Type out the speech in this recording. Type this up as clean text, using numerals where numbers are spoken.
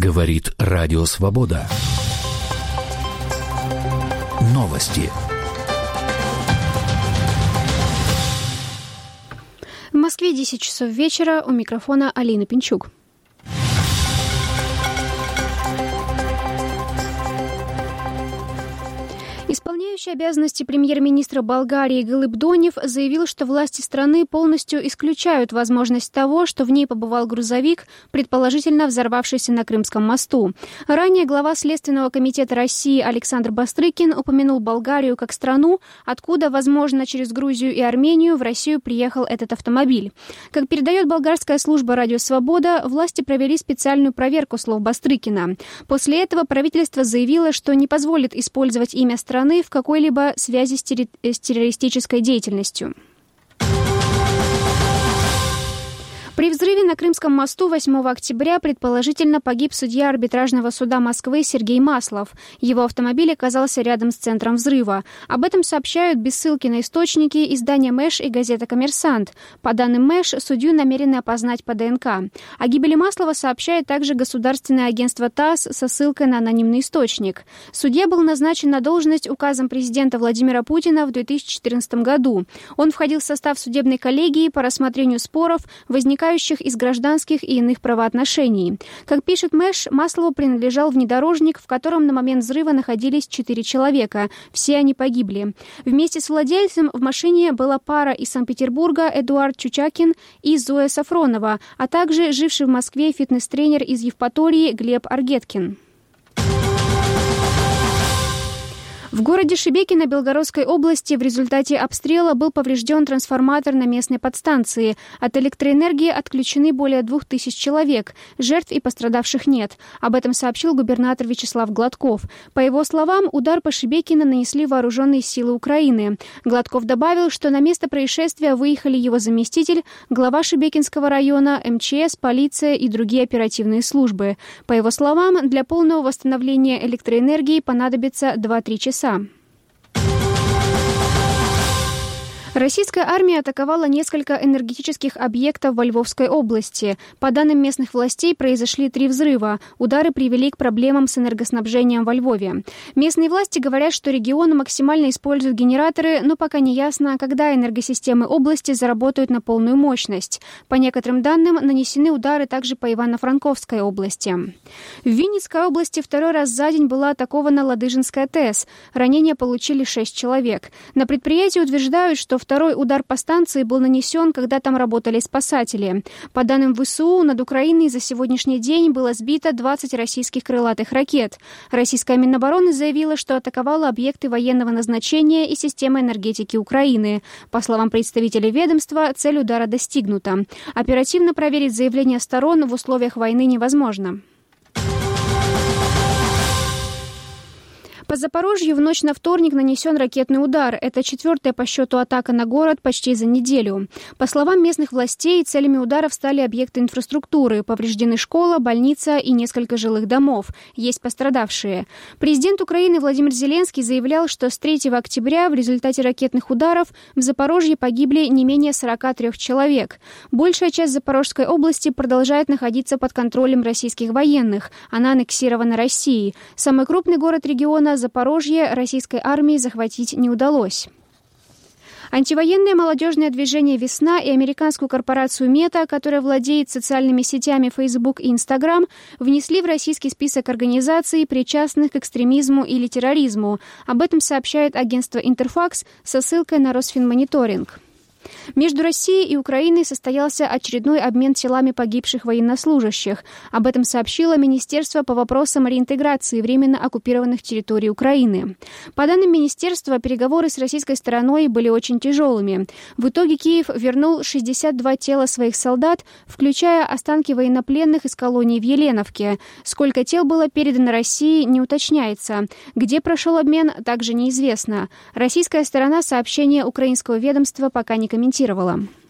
Говорит Радио Свобода. Новости. В Москве 10 часов вечера. У микрофона Алина Пинчук. Исполняющий обязанности премьер-министра Болгарии Галип Донев заявил, что власти страны полностью исключают возможность того, что в ней побывал грузовик, предположительно взорвавшийся на Крымском мосту. Ранее глава Следственного комитета России Александр Бастрыкин упомянул Болгарию как страну, откуда, возможно, через Грузию и Армению в Россию приехал этот автомобиль. Как передает болгарская служба «Радио Свобода», власти провели специальную проверку слов Бастрыкина. После этого правительство заявило, что не позволит использовать имя страны в какой-либо связи с террористической деятельностью. При взрыве на Крымском мосту 8 октября предположительно погиб судья арбитражного суда Москвы Сергей Маслов. Его автомобиль оказался рядом с центром взрыва. Об этом сообщают без ссылки на источники издания «Мэш» и газета «Коммерсант». По данным «Мэш», судью намерены опознать по ДНК. О гибели Маслова сообщает также государственное агентство ТАСС со ссылкой на анонимный источник. Судья был назначен на должность указом президента Владимира Путина в 2014 году. Он входил в состав судебной коллегии по рассмотрению споров, возникающих из гражданских и иных правоотношений. Как пишет Мэш, Маслову принадлежал внедорожник, в котором на момент взрыва находились 4 человека. Все они погибли. Вместе с владельцем в машине была пара из Санкт-Петербурга Эдуард Чучакин и Зоя Сафронова, а также живший в Москве фитнес-тренер из Евпатории Глеб Аргеткин. В городе Шебекино Белгородской области в результате обстрела был поврежден трансформатор на местной подстанции. От электроэнергии отключены более 2000 человек. Жертв и пострадавших нет. Об этом сообщил губернатор Вячеслав Гладков. По его словам, удар по Шебекино нанесли вооруженные силы Украины. Гладков добавил, что на место происшествия выехали его заместитель, глава Шебекинского района, МЧС, полиция и другие оперативные службы. По его словам, для полного восстановления электроэнергии понадобится 2-3 часа. Российская армия атаковала несколько энергетических объектов во Львовской области. По данным местных властей, произошли 3 взрыва. Удары привели к проблемам с энергоснабжением во Львове. Местные власти говорят, что регион максимально использует генераторы, но пока не ясно, когда энергосистемы области заработают на полную мощность. По некоторым данным, нанесены удары также по Ивано-Франковской области. В Винницкой области 2 раз за день была атакована Ладыжинская ТЭС. Ранения получили 6 человек. На предприятии утверждают, что второй удар по станции был нанесен, когда там работали спасатели. По данным ВСУ, над Украиной за сегодняшний день было сбито 20 российских крылатых ракет. Российская Минобороны заявила, что атаковала объекты военного назначения и системы энергетики Украины. По словам представителей ведомства, цель удара достигнута. Оперативно проверить заявления сторон в условиях войны невозможно. По Запорожью в ночь на вторник нанесен ракетный удар. Это 4-я по счету атака на город почти за неделю. По словам местных властей, целями ударов стали объекты инфраструктуры. Повреждены школа, больница и несколько жилых домов. Есть пострадавшие. Президент Украины Владимир Зеленский заявлял, что с 3 октября в результате ракетных ударов в Запорожье погибли не менее 43 человек. Большая часть Запорожской области продолжает находиться под контролем российских военных. Она аннексирована Россией. Самый крупный город региона Запорожье российской армии захватить не удалось. Антивоенное молодежное движение «Весна» и американскую корпорацию «Мета», которая владеет социальными сетями Facebook и Instagram, внесли в российский список организаций, причастных к экстремизму или терроризму. Об этом сообщает агентство «Интерфакс» со ссылкой на Росфинмониторинг. Между Россией и Украиной состоялся очередной обмен телами погибших военнослужащих. Об этом сообщило Министерство по вопросам реинтеграции временно оккупированных территорий Украины. По данным министерства, переговоры с российской стороной были очень тяжелыми. В итоге Киев вернул 62 тела своих солдат, включая останки военнопленных из колонии в Еленовке. Сколько тел было передано России, не уточняется. Где прошел обмен, также неизвестно. Российская сторона сообщение украинского ведомства пока не комментировала.